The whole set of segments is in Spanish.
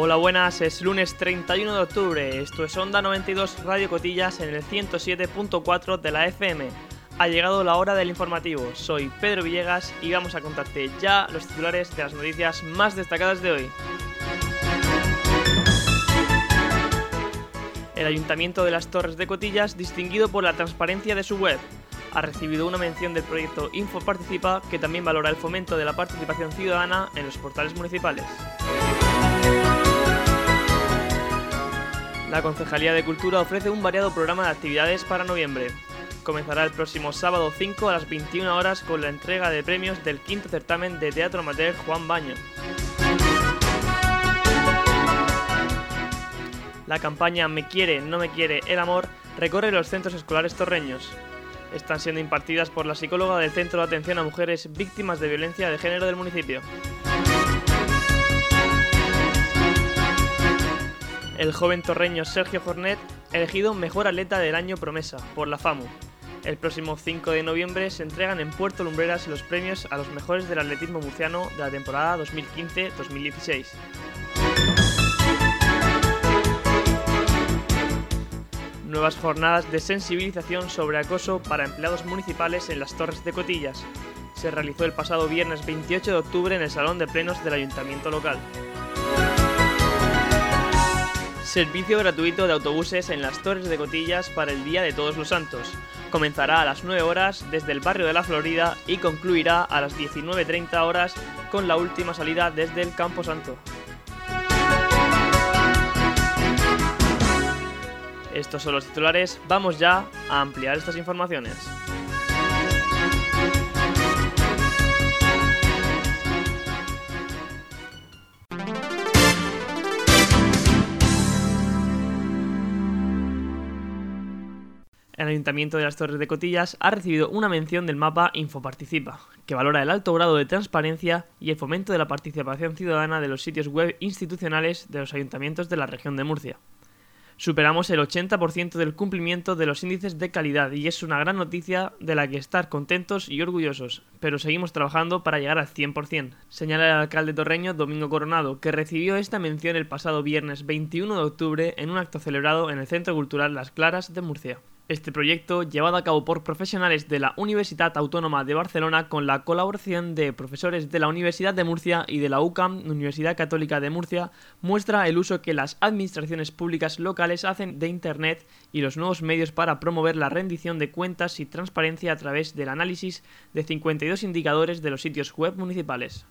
Hola, buenas, es lunes 31 de octubre, esto es Onda 92 Radio Cotillas en el 107.4 de la FM. Ha llegado la hora del informativo, soy Pedro Villegas y vamos a contarte ya los titulares de las noticias más destacadas de hoy. El Ayuntamiento de las Torres de Cotillas, distinguido por la transparencia de su web, ha recibido una mención del proyecto InfoParticipa, que también valora el fomento de la participación ciudadana en los portales municipales. La Concejalía de Cultura ofrece un variado programa de actividades para noviembre. Comenzará el próximo sábado 5 a las 21 horas con la entrega de premios del quinto certamen de teatro amateur Juan Baño. La campaña Me quiere, no me quiere, el amor recorre los centros escolares torreños. Están siendo impartidas por la psicóloga del Centro de Atención a Mujeres Víctimas de Violencia de Género del municipio. El joven torreño Sergio Jornet, elegido Mejor Atleta del Año Promesa por la FAMU. El próximo 5 de noviembre se entregan en Puerto Lumbreras los premios a los mejores del atletismo murciano de la temporada 2015-2016. Nuevas jornadas de sensibilización sobre acoso para empleados municipales en las Torres de Cotillas. Se realizó el pasado viernes 28 de octubre en el Salón de Plenos del Ayuntamiento local. Servicio gratuito de autobuses en las Torres de Cotillas para el Día de Todos los Santos. Comenzará a las 9 horas desde el barrio de la Florida y concluirá a las 19:30 horas con la última salida desde el Campo Santo. Estos son los titulares, vamos ya a ampliar estas informaciones. El Ayuntamiento de las Torres de Cotillas ha recibido una mención del mapa InfoParticipa, que valora el alto grado de transparencia y el fomento de la participación ciudadana de los sitios web institucionales de los ayuntamientos de la región de Murcia. Superamos el 80% del cumplimiento de los índices de calidad y es una gran noticia de la que estar contentos y orgullosos, pero seguimos trabajando para llegar al 100%, señala el alcalde torreño Domingo Coronado, que recibió esta mención el pasado viernes 21 de octubre en un acto celebrado en el Centro Cultural Las Claras de Murcia. Este proyecto, llevado a cabo por profesionales de la Universitat Autónoma de Barcelona con la colaboración de profesores de la Universidad de Murcia y de la UCAM, Universidad Católica de Murcia, muestra el uso que las administraciones públicas locales hacen de Internet y los nuevos medios para promover la rendición de cuentas y transparencia a través del análisis de 52 indicadores de los sitios web municipales.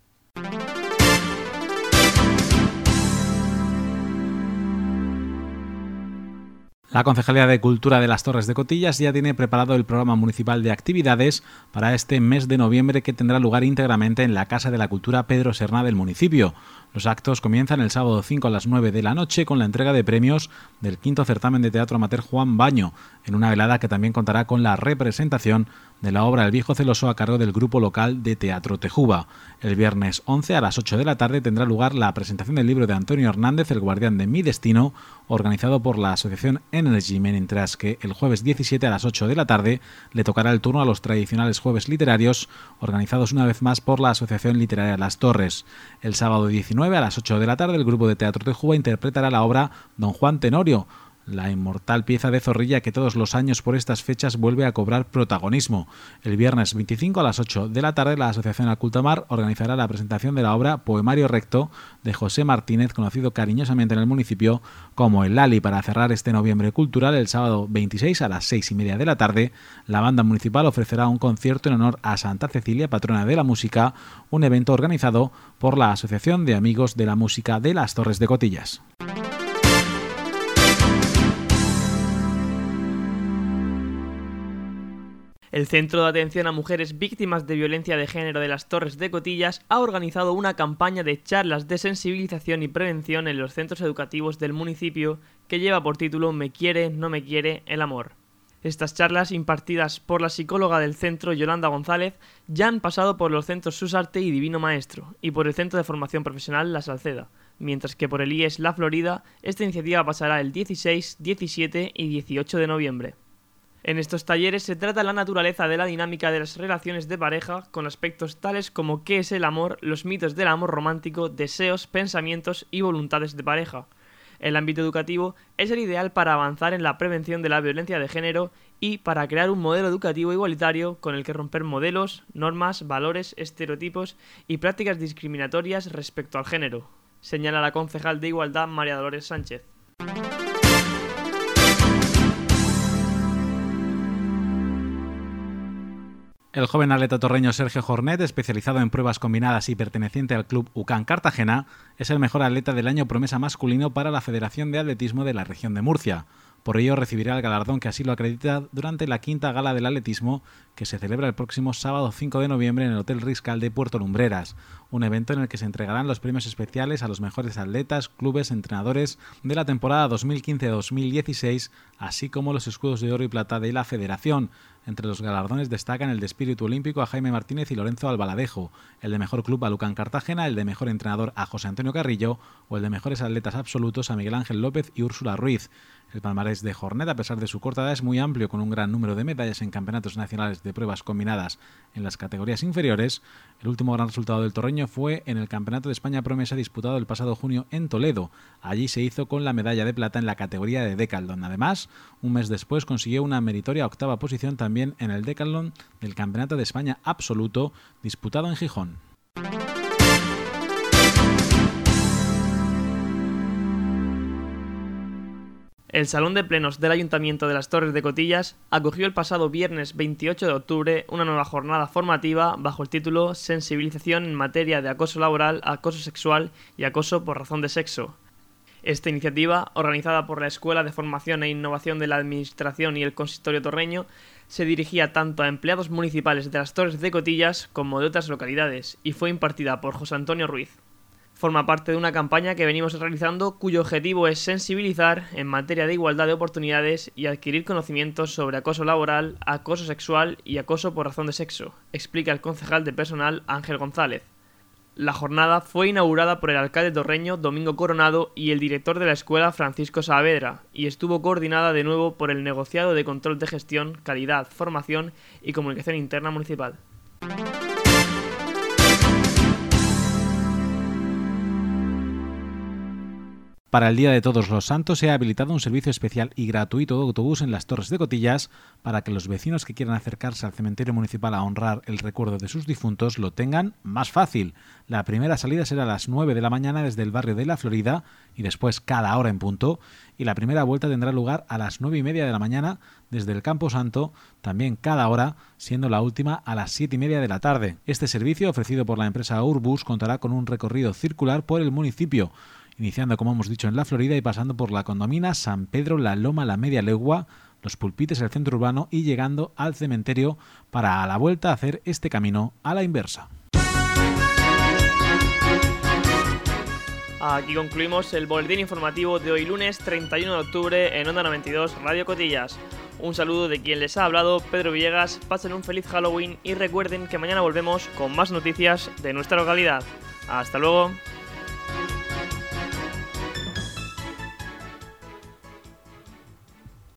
La Concejalía de Cultura de las Torres de Cotillas ya tiene preparado el programa municipal de actividades para este mes de noviembre, que tendrá lugar íntegramente en la Casa de la Cultura Pedro Serna del municipio. Los actos comienzan el sábado 5 a las 9 de la noche con la entrega de premios del quinto certamen de teatro amateur Juan Baño, en una velada que también contará con la representación de la obra El viejo celoso a cargo del grupo local de Teatro Tejuba. El viernes 11 a las 8 de la tarde tendrá lugar la presentación del libro de Antonio Hernández, El guardián de mi destino, organizado por la asociación Energy, mientras que el jueves 17 a las 8 de la tarde le tocará el turno a los tradicionales jueves literarios, organizados una vez más por la Asociación Literaria Las Torres. El sábado 19 a las 8 de la tarde el grupo de Teatro Tejuba interpretará la obra Don Juan Tenorio, la inmortal pieza de Zorrilla que todos los años por estas fechas vuelve a cobrar protagonismo. El viernes 25 a las 8 de la tarde la Asociación Acultamar organizará la presentación de la obra Poemario Recto de José Martínez, conocido cariñosamente en el municipio como el Lali. Para cerrar este noviembre cultural, el sábado 26 a las 6:30 de la tarde, la banda municipal ofrecerá un concierto en honor a Santa Cecilia, patrona de la música, un evento organizado por la Asociación de Amigos de la Música de las Torres de Cotillas. El Centro de Atención a Mujeres Víctimas de Violencia de Género de las Torres de Cotillas ha organizado una campaña de charlas de sensibilización y prevención en los centros educativos del municipio que lleva por título Me quiere, no me quiere, el amor. Estas charlas, impartidas por la psicóloga del centro Yolanda González, ya han pasado por los centros Susarte y Divino Maestro y por el Centro de Formación Profesional La Salceda, mientras que por el IES La Florida esta iniciativa pasará el 16, 17 y 18 de noviembre. En estos talleres se trata la naturaleza de la dinámica de las relaciones de pareja, con aspectos tales como qué es el amor, los mitos del amor romántico, deseos, pensamientos y voluntades de pareja. El ámbito educativo es el ideal para avanzar en la prevención de la violencia de género y para crear un modelo educativo igualitario con el que romper modelos, normas, valores, estereotipos y prácticas discriminatorias respecto al género, señala la concejal de Igualdad María Dolores Sánchez. El joven atleta torreño Sergio Jornet, especializado en pruebas combinadas y perteneciente al club UCAN Cartagena, es el mejor atleta del año promesa masculino para la Federación de Atletismo de la región de Murcia. Por ello recibirá el galardón que así lo acredita durante la quinta gala del atletismo que se celebra el próximo sábado 5 de noviembre en el Hotel Riscal de Puerto Lumbreras, un evento en el que se entregarán los premios especiales a los mejores atletas, clubes, entrenadores de la temporada 2015-2016, así como los escudos de oro y plata de la Federación. Entre los galardones destacan el de espíritu olímpico a Jaime Martínez y Lorenzo Albaladejo, el de mejor club a Lucan Cartagena, el de mejor entrenador a José Antonio Carrillo o el de mejores atletas absolutos a Miguel Ángel López y Úrsula Ruiz. El palmarés de Jornet, a pesar de su corta edad, es muy amplio, con un gran número de medallas en campeonatos nacionales de pruebas combinadas en las categorías inferiores. El último gran resultado del torreño fue en el Campeonato de España Promesa disputado el pasado junio en Toledo. Allí se hizo con la medalla de plata en la categoría de Decathlon. Además, un mes después consiguió una meritoria octava posición también en el Decathlon del Campeonato de España Absoluto disputado en Gijón. El Salón de Plenos del Ayuntamiento de las Torres de Cotillas acogió el pasado viernes 28 de octubre una nueva jornada formativa bajo el título Sensibilización en materia de acoso laboral, acoso sexual y acoso por razón de sexo. Esta iniciativa, organizada por la Escuela de Formación e Innovación de la Administración y el Consistorio Torreño, se dirigía tanto a empleados municipales de las Torres de Cotillas como de otras localidades y fue impartida por José Antonio Ruiz. Forma parte de una campaña que venimos realizando cuyo objetivo es sensibilizar en materia de igualdad de oportunidades y adquirir conocimientos sobre acoso laboral, acoso sexual y acoso por razón de sexo, explica el concejal de personal Ángel González. La jornada fue inaugurada por el alcalde torreño Domingo Coronado y el director de la escuela Francisco Saavedra y estuvo coordinada de nuevo por el negociado de control de gestión, calidad, formación y comunicación interna municipal. Para el Día de Todos los Santos se ha habilitado un servicio especial y gratuito de autobús en las Torres de Cotillas para que los vecinos que quieran acercarse al cementerio municipal a honrar el recuerdo de sus difuntos lo tengan más fácil. La primera salida será a las 9 de la mañana desde el barrio de La Florida y después cada hora en punto, y la primera vuelta tendrá lugar a las 9:30 de la mañana desde el Campo Santo, también cada hora, siendo la última a las 7:30 de la tarde. Este servicio, ofrecido por la empresa Urbus, contará con un recorrido circular por el municipio, iniciando, como hemos dicho, en La Florida y pasando por la Condomina, San Pedro, La Loma, La Media Legua, Los Pulpites, el centro urbano y llegando al cementerio para a la vuelta hacer este camino a la inversa. Aquí concluimos el boletín informativo de hoy lunes 31 de octubre en Onda 92 Radio Cotillas. Un saludo de quien les ha hablado, Pedro Villegas. Pasen un feliz Halloween y recuerden que mañana volvemos con más noticias de nuestra localidad. ¡Hasta luego!